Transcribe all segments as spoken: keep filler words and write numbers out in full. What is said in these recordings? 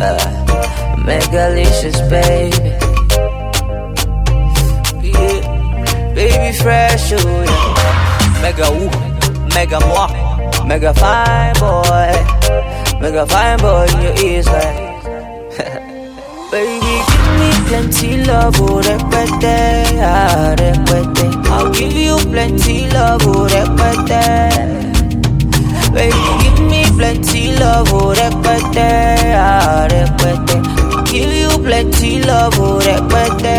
Megalicious, baby. Yeah, baby fresh, oh yeah. Mega woo, mega moi, mega fine boy, mega fine boy in your ears like. Baby, give me plenty love, oh repete, ah repete. I'll give you plenty love, oh repete. Baby, give me plenty love, oh repete, ah repete. Give you plenty love, oh repete.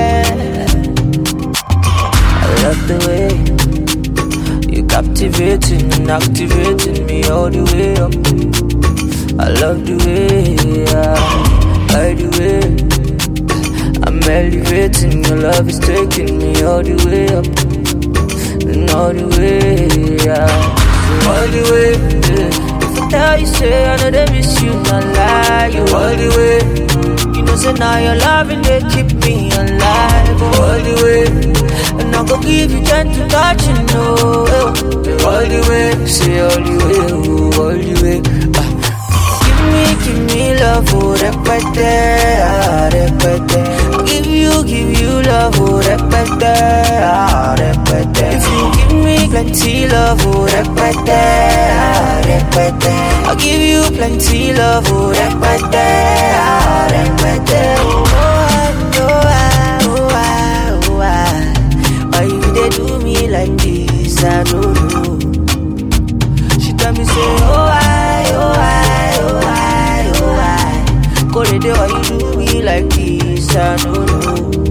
I love the way you captivating and activating me all the way up. I love the way, yeah, by the way I'm elevating. Your love is taking me all the way up and all the way, yeah, all the way. Yeah. If I tell you, say I know they miss you, not lie. You all the way. You know, say now your loving they keep me alive. All the way. And I go give you gentle touch, you know. All the way. Say all the way, oh, all the way. Ah. Give me, give me love, oh, repete, ah, repete. Give you, give you love, oh, repete, ah, repete. If you give me plenty love, oh, repete, ah, repete. I'll give you plenty love, oh, repete, ah, repete. Oh, oh, oh, oh, oh, oh. Why you they do me like this? I don't know. She tell me say, oh, I, oh, I, oh, I, oh, I. Go to the why you do me like this? I don't know.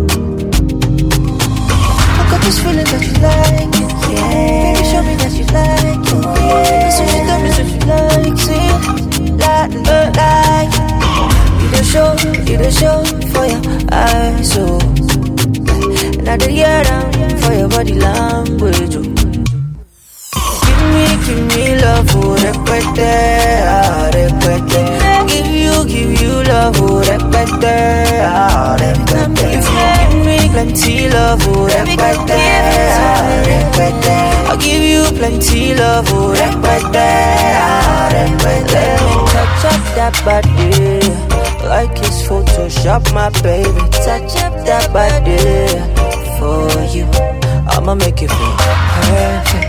I got this feeling that you like it, yeah. Baby, show me that you like it, yeah. So she tell me that you like it, like, like, like. You the show, you the show for your eyes, so. And I the hear down for your body language, oh. Give me, give me love, oh, repete, ah, repete. Give you, give you love, oh, repete, ah, repete. If you give me plenty love, oh, repete, ah, repete. I'll give you plenty love, oh, repete, ah, repete. Let me touch up that body, like it's Photoshop, my baby. Touch up that body for you. I'ma make it feel perfect.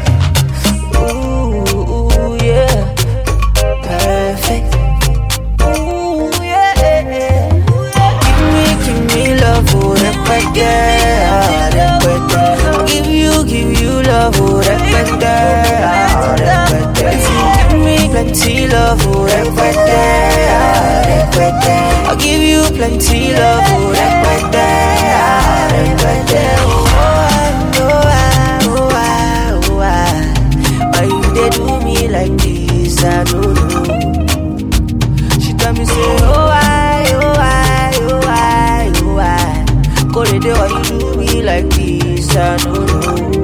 Ooh, yeah, perfect. Ooh, yeah. Give me, give me love, oh, repete, ah, repete. Give you, give you love, oh, repete, ah, repete. If you give me plenty love, oh, repete, ah, repete. I'll give you plenty love, oh, repete, ah, repete. Oh, oh, oh, oh, oh. Why you they do me like this? I don't know. She tell me say, oh, I, oh, I, oh, I, oh, I. Go to the why you do me like this? I don't know.